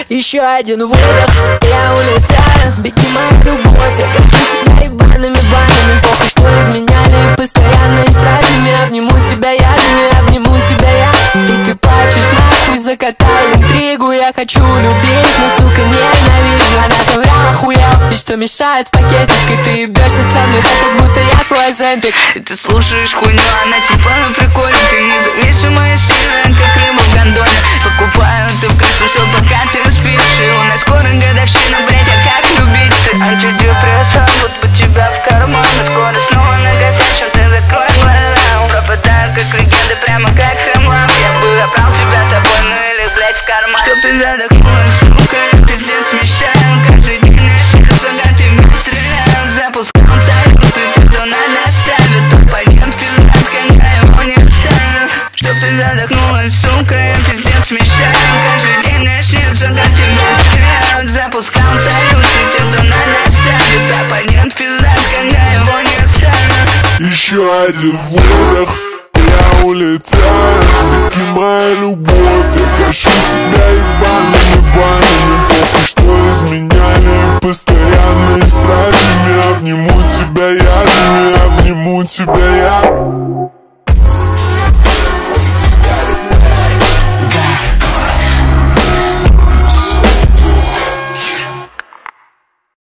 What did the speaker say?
Еще один выдох, я улетаю. Беги, моя любовь, я горжусь себя ебаными банями. Похуй, что изменяли, постоянно и с разными. Обниму тебя ядами, обниму тебя я. И ты плачешь нахуй, закатай интригу. Я хочу любить, но, сука, ненавижу. Она там охуел, и что мешает в пакетик. И ты ебешься со мной, так как будто я твой Оземпик. И ты слушаешь хуйню, она типа на приколе. Ты независимая сильная, как рыба в гондоле. Покупаю ты в кассу все, пока ты спишь. И у нас скоро годовщина, блять, а как любить ты? Антидепрессант, вот под тебя в карман. И скоро снова нагасишь, ты закрой глаза. Пропадаю как легенда, прямо как Хемлан. Я бы обрал тебя с собой, ну или, блять, в карман. Чтоб ты задохнулась, сука, я пиздец смещаю. Каждый день я шикаю, сюда тебя стреляют. Запускал салют, и те, кто надо ставит. Оппонент пиздат, когда его не ставят. Чтоб ты задохнулась, сука, я пиздец смещаю. Каждый день начнется, когда тебя стреляют. Запускал салют, и те, кто надо ставит. Оппонент пиздат, когда его не ставят. Еще один выдох, я улетаю. Беги, моя любовь, я горжусь себя ебаными банями.